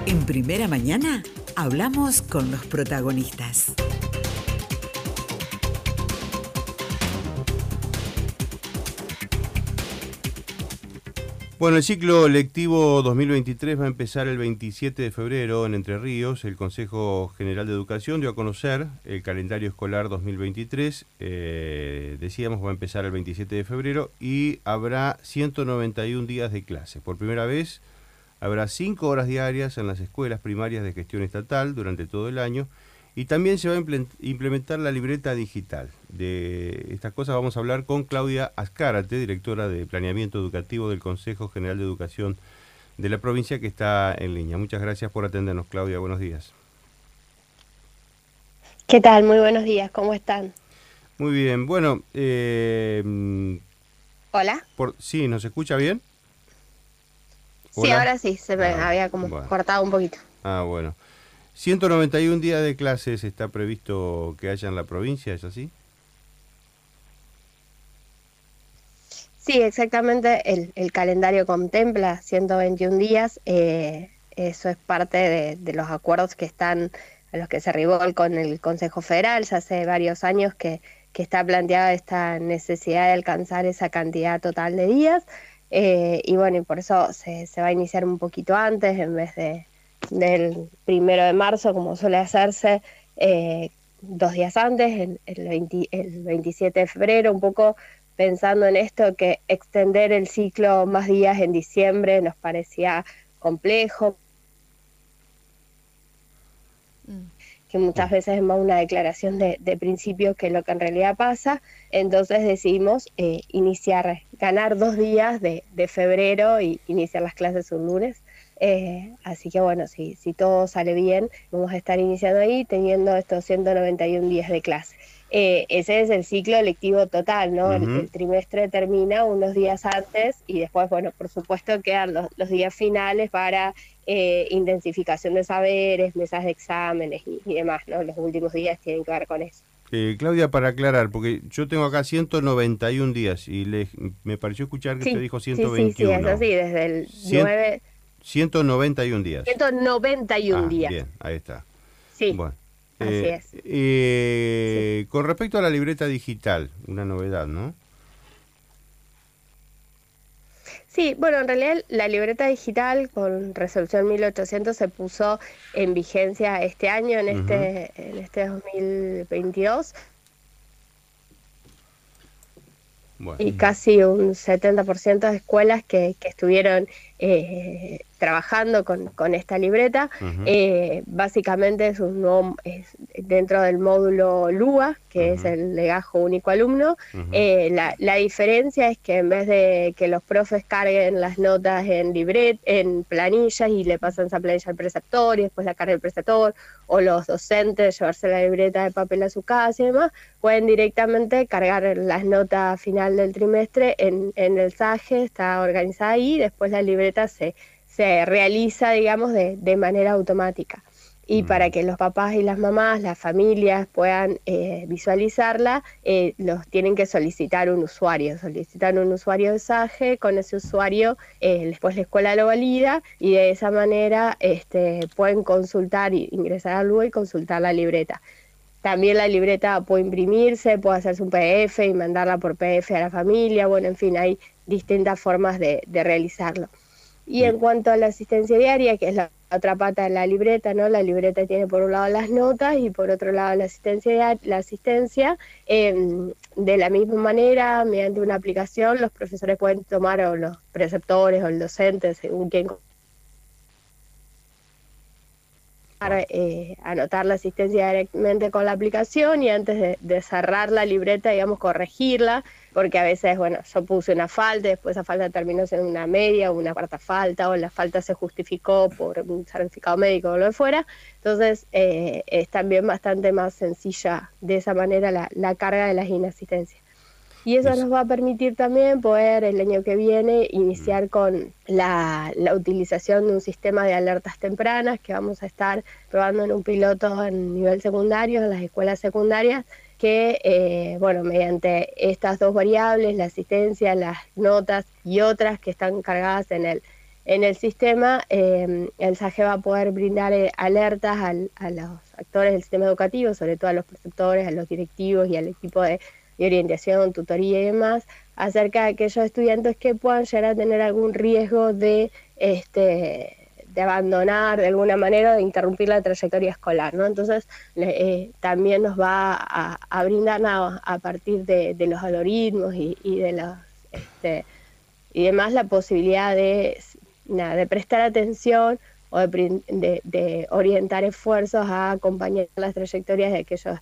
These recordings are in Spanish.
En Primera Mañana hablamos con los protagonistas. Bueno, el ciclo lectivo 2023 va a empezar el 27 de febrero en Entre Ríos. El Consejo General de Educación dio a conocer el calendario escolar 2023. Decíamos, va a empezar el 27 de febrero y habrá 191 días de clase. Por primera vez habrá 5 horas diarias en las escuelas primarias de gestión estatal durante todo el año. Y también se va a implementar la libreta digital. De estas cosas vamos a hablar con Claudia Azcárate, directora de Planeamiento Educativo del Consejo General de Educación de la provincia, que está en línea. Muchas gracias por atendernos, Claudia. Buenos días. ¿Qué tal? Muy buenos días. ¿Cómo están? Muy bien. Bueno, ¿Hola? ¿sí nos escucha bien? Sí, Hola. ahora sí. Se me había como cortado un poquito. Bueno. 191 días de clases está previsto que haya en la provincia, ¿es así? Sí, exactamente. El calendario contempla 121 días. Eso es parte de los acuerdos que están, a los que se arribó con el Consejo Federal. Ya hace varios años que está planteada esta necesidad de alcanzar esa cantidad total de días. Y bueno, y por eso se va a iniciar un poquito antes, en vez del 1 de marzo, como suele hacerse, 2 días antes, el 27 de febrero, un poco pensando en esto, que extender el ciclo más días en diciembre nos parecía complejo, que muchas veces es más una declaración de principio que lo que en realidad pasa. Entonces decidimos ganar 2 días de febrero y iniciar las clases un lunes. Así que bueno, si todo sale bien, vamos a estar iniciando ahí teniendo estos 191 días de clase. Ese es el ciclo lectivo total, ¿no? Uh-huh. El trimestre termina unos días antes y después, bueno, por supuesto quedan los días finales para intensificación de saberes, mesas de exámenes y demás, ¿no? Los últimos días tienen que ver con eso. Claudia, para aclarar, porque yo tengo acá 191 días y me pareció escuchar que usted dijo 121. Sí, es así, desde el 9... 191 días. 191 días. Bien, ahí está. Sí, bueno, así es. Sí. Con respecto a la libreta digital, una novedad, ¿no? Sí, bueno, en realidad la libreta digital con resolución 1800 se puso en vigencia este año, en este 2022. Bueno. Y casi un 70% de escuelas que estuvieron trabajando con esta libreta. Básicamente es dentro del módulo LUA, que es el legajo único alumno. La diferencia es que en vez de que los profes carguen las notas en planillas y le pasan esa planilla al preceptor y después la carga el preceptor, o los docentes llevarse la libreta de papel a su casa y demás, pueden directamente cargar las notas final del trimestre en el SAGE, está organizada ahí, y después la libreta se realiza, digamos, de manera automática. Y para que los papás y las mamás, las familias puedan visualizarla, los tienen que solicitar un usuario. Solicitan un usuario de SAGE, con ese usuario después la escuela lo valida y de esa manera pueden consultar, ingresar al LUA y consultar la libreta. También la libreta puede imprimirse, puede hacerse un PDF y mandarla por PDF a la familia. Bueno, en fin, hay distintas formas de realizarlo. Y en cuanto a la asistencia diaria, que es la otra pata de la libreta, ¿no? La libreta tiene por un lado las notas y por otro lado la asistencia. De la misma manera, mediante una aplicación, los profesores pueden tomar, o los preceptores o el docente, según quien, anotar la asistencia directamente con la aplicación, y antes de cerrar la libreta, digamos, corregirla, porque a veces, bueno, yo puse una falta, después esa falta terminó siendo una media o una cuarta falta, o la falta se justificó por un certificado médico o lo que fuera. Entonces es también bastante más sencilla de esa manera la carga de las inasistencias. Y eso nos va a permitir también poder el año que viene iniciar con la utilización de un sistema de alertas tempranas que vamos a estar probando en un piloto en nivel secundario, en las escuelas secundarias, que, bueno, mediante estas dos variables, la asistencia, las notas y otras que están cargadas en en el sistema, el SAGE va a poder brindar alertas a los actores del sistema educativo, sobre todo a los preceptores, a los directivos y al equipo de orientación, tutoría y demás, acerca de aquellos estudiantes que puedan llegar a tener algún riesgo de abandonar de alguna manera, de interrumpir la trayectoria escolar, ¿no? Entonces, también nos va a brindar a partir de los algoritmos y de los y demás la posibilidad de prestar atención o de orientar esfuerzos a acompañar las trayectorias de aquellos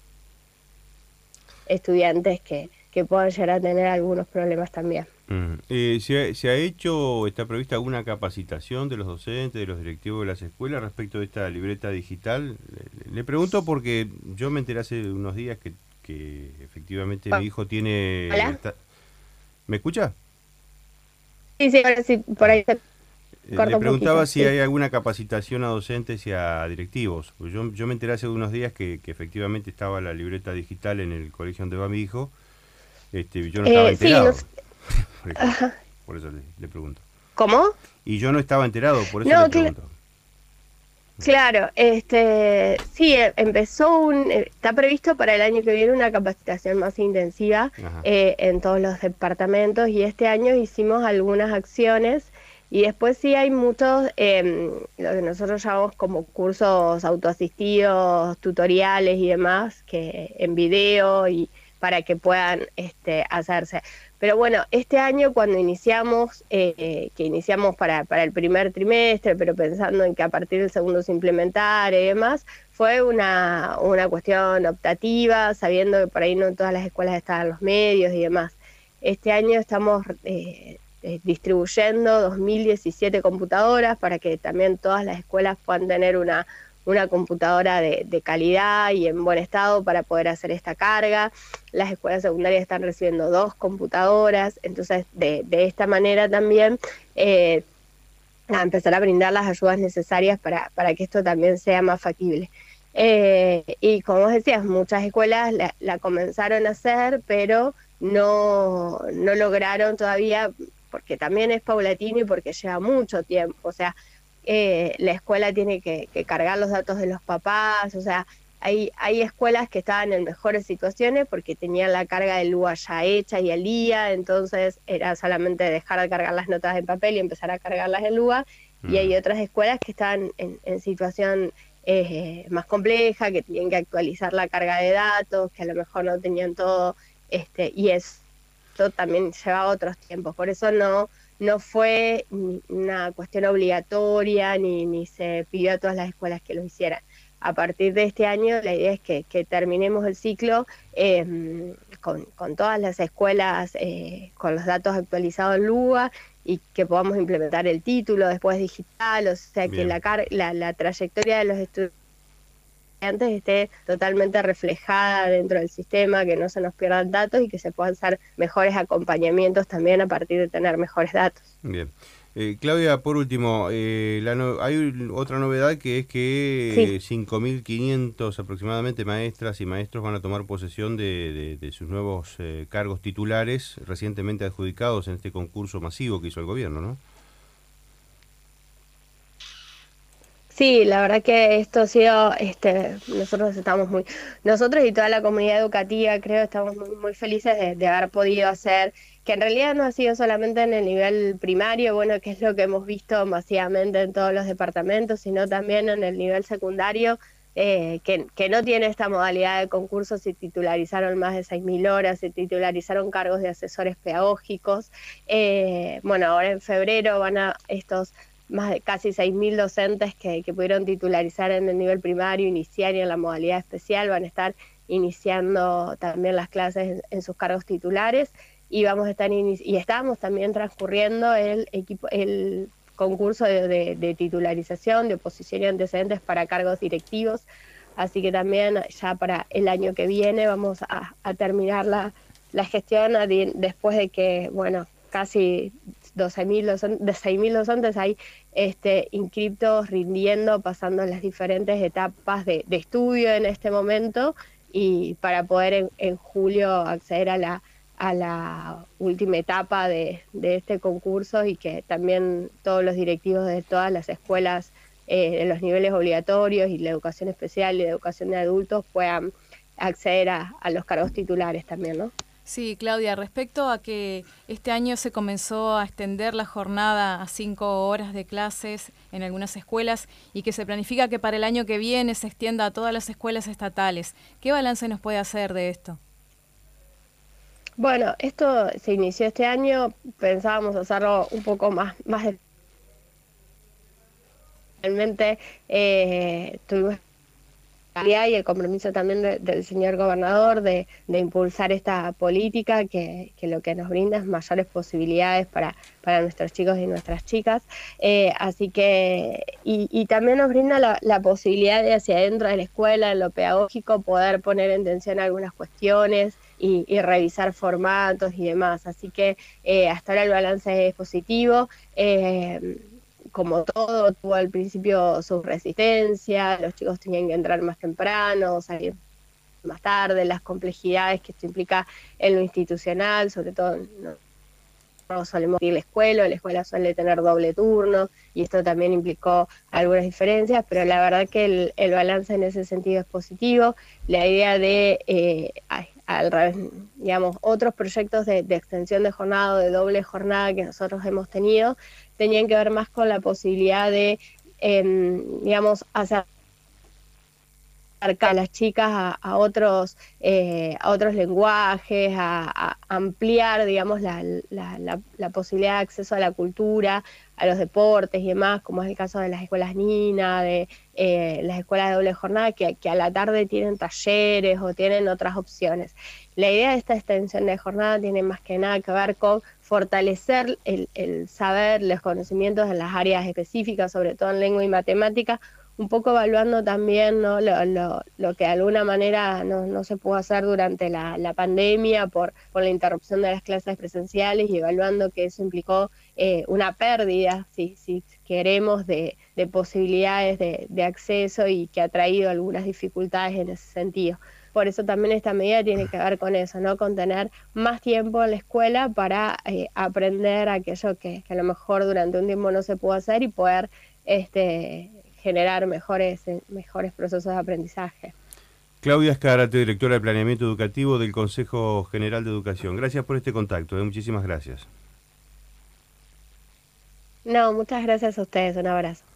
estudiantes que puedan llegar a tener algunos problemas también. ¿Se ha hecho o está prevista alguna capacitación de los docentes, de los directivos de las escuelas respecto de esta libreta digital? Le pregunto porque yo me enteré hace unos días que efectivamente mi hijo tiene... ¿Hola? ¿Me escucha? Sí, ahora sí, por ahí se corta Le un preguntaba poquito, si sí. hay alguna capacitación a docentes y a directivos. Yo me enteré hace unos días que efectivamente estaba la libreta digital en el colegio donde va mi hijo. Yo no estaba enterado. Por eso le pregunto. ¿Cómo? Y yo no estaba enterado, por eso No, le pregunto. claro, sí, está previsto para el año que viene una capacitación más intensiva en todos los departamentos, y este año hicimos algunas acciones, y después sí hay muchos, lo que nosotros llamamos como cursos autoasistidos, tutoriales y demás, que en video y para que puedan hacerse. Pero bueno, este año cuando iniciamos, que iniciamos para el primer trimestre, pero pensando en que a partir del segundo se implementara y demás, fue una cuestión optativa, sabiendo que por ahí no en todas las escuelas estaban los medios y demás. Este año estamos distribuyendo 2017 computadoras para que también todas las escuelas puedan tener una computadora de calidad y en buen estado para poder hacer esta carga. Las escuelas secundarias están recibiendo 2 computadoras, entonces de esta manera también a empezar a brindar las ayudas necesarias para que esto también sea más factible. Y como vos decías, muchas escuelas la comenzaron a hacer, pero no lograron todavía, porque también es paulatino y porque lleva mucho tiempo, o sea, la escuela tiene que cargar los datos de los papás, o sea, hay escuelas que estaban en mejores situaciones porque tenían la carga del LUA ya hecha y al día, entonces era solamente dejar de cargar las notas en papel y empezar a cargarlas en LUA, y hay otras escuelas que estaban en situación más compleja, que tenían que actualizar la carga de datos, que a lo mejor no tenían todo, y esto también lleva otros tiempos, por eso no fue una cuestión obligatoria ni se pidió a todas las escuelas que lo hicieran. A partir de este año la idea es que terminemos el ciclo con todas las escuelas con los datos actualizados en LUA y que podamos implementar el título después digital, o sea, bien, que la trayectoria de los estudiantes esté totalmente reflejada dentro del sistema, que no se nos pierdan datos y que se puedan hacer mejores acompañamientos también a partir de tener mejores datos. Bien. Claudia, por último, hay otra novedad que es que sí, 5.500 aproximadamente maestras y maestros van a tomar posesión de sus nuevos cargos titulares recientemente adjudicados en este concurso masivo que hizo el gobierno, ¿no? Sí, la verdad que esto ha sido, nosotros y toda la comunidad educativa, creo, estamos muy felices de haber podido hacer, que en realidad no ha sido solamente en el nivel primario, bueno, que es lo que hemos visto masivamente en todos los departamentos, sino también en el nivel secundario, que no tiene esta modalidad de concurso. Se titularizaron más de 6.000 horas, se titularizaron cargos de asesores pedagógicos, bueno, ahora en febrero van a estos más de casi 6.000 docentes que pudieron titularizar en el nivel primario, iniciar y en la modalidad especial, van a estar iniciando también las clases en sus cargos titulares, y vamos a estar y estamos también transcurriendo el concurso de titularización, de oposición y antecedentes para cargos directivos, así que también ya para el año que viene vamos a terminar la gestión después de que, bueno, casi 6.000 docentes hay inscriptos, rindiendo, pasando las diferentes etapas de estudio en este momento, y para poder en julio acceder a a la última etapa de este concurso, y que también todos los directivos de todas las escuelas de los niveles obligatorios y la educación especial y la educación de adultos puedan acceder a los cargos titulares también, ¿no? Sí, Claudia, respecto a que este año se comenzó a extender la jornada a 5 horas de clases en algunas escuelas y que se planifica que para el año que viene se extienda a todas las escuelas estatales, ¿qué balance nos puede hacer de esto? Bueno, esto se inició este año, pensábamos hacerlo un poco más realmente tuvimos y el compromiso también del señor gobernador de impulsar esta política que lo que nos brinda es mayores posibilidades para nuestros chicos y nuestras chicas, así que y también nos brinda la posibilidad de hacia adentro de la escuela, en lo pedagógico, poder poner en tensión algunas cuestiones y revisar formatos y demás, así que hasta ahora el balance es positivo. Como todo, tuvo al principio su resistencia, los chicos tenían que entrar más temprano, salir más tarde, las complejidades que esto implica en lo institucional, sobre todo no solemos ir a la escuela suele tener doble turno, y esto también implicó algunas diferencias, pero la verdad que el balance en ese sentido es positivo. La idea de, al revés, digamos, otros proyectos de extensión de jornada o de doble jornada que nosotros hemos tenido, tenían que ver más con la posibilidad de, digamos, acercar a las chicas a otros lenguajes, a ampliar, digamos, la posibilidad de acceso a la cultura, a los deportes y demás, como es el caso de las escuelas Nina, de las escuelas de doble jornada, que a la tarde tienen talleres o tienen otras opciones. La idea de esta extensión de jornada tiene más que nada que ver con fortalecer el saber, los conocimientos en las áreas específicas, sobre todo en lengua y matemática, un poco evaluando también, ¿no?, lo que de alguna manera no se pudo hacer durante la pandemia por la interrupción de las clases presenciales, y evaluando que eso implicó una pérdida, si queremos, de posibilidades de acceso, y que ha traído algunas dificultades en ese sentido. Por eso también esta medida tiene que ver con eso, ¿no?, con tener más tiempo en la escuela para aprender aquello que a lo mejor durante un tiempo no se pudo hacer, y poder generar mejores procesos de aprendizaje. Claudia Escarate, directora de Planeamiento Educativo del Consejo General de Educación. Gracias por este contacto, muchísimas gracias. No, muchas gracias a ustedes, un abrazo.